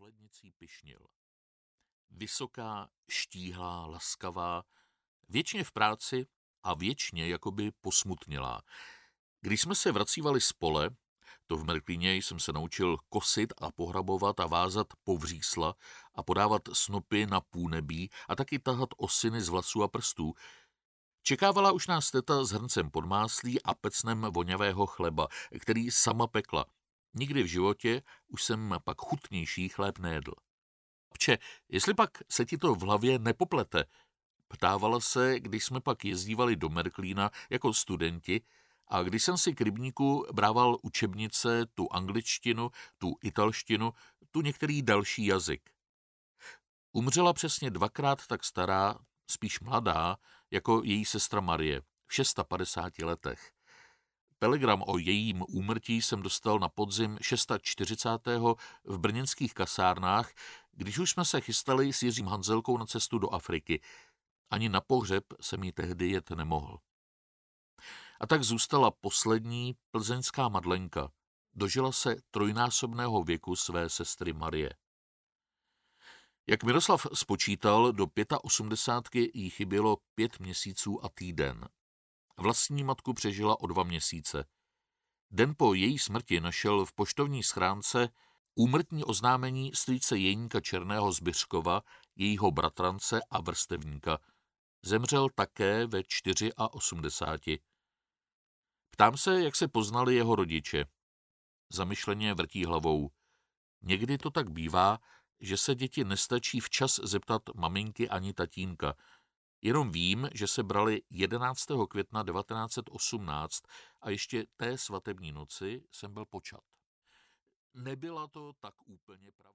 pohlednicí pyšnil. Vysoká, štíhlá, laskavá, věčně v práci a věčně jakoby posmutnělá. Když jsme se vracívali z pole, to v Mrklíně jsem se naučil kosit a pohrabovat a vázat povřísla a podávat snopy na půlnebí a taky tahat osiny z vlasů a prstů. Čekávala už nás teta s hrncem podmáslí a pecnem voňavého chleba, který sama pekla. Nikdy v životě už jsem pak chutnější chléb nejedl. Pče, jestli pak se ti to v hlavě nepoplete, ptávala se, když jsme pak jezdívali do Mrklína jako studenti a když jsem si k rybníku brával učebnice, tu angličtinu, tu italštinu, tu některý další jazyk. Umřela přesně 2krát tak stará, spíš mladá, jako její sestra Marie, v 56 letech. Telegram o jejím úmrtí jsem dostal na podzim 640. v brněnských kasárnách, když už jsme se chystali s Jiřím Hanzelkou na cestu do Afriky. Ani na pohřeb jsem jí tehdy jet nemohl. A tak zůstala poslední plzeňská Madlenka. Dožila se trojnásobného věku své sestry Marie. Jak Miroslav spočítal, do 85 jí chybělo 5 měsíců a týden. Vlastní matku přežila o 2 měsíce. Den po její smrti našel v poštovní schránce úmrtní oznámení strýce Jeníka Černého z Byřkova, jejího bratrance a vrstevníka. Zemřel také ve 84. Ptám se, jak se poznali jeho rodiče. Zamyšleně vrtí hlavou. Někdy to tak bývá, že se děti nestačí včas zeptat maminky ani tatínka. Jenom vím, že se brali 11. května 1918 a ještě té svatební noci jsem byl počat. Nebyla to tak úplně pravda.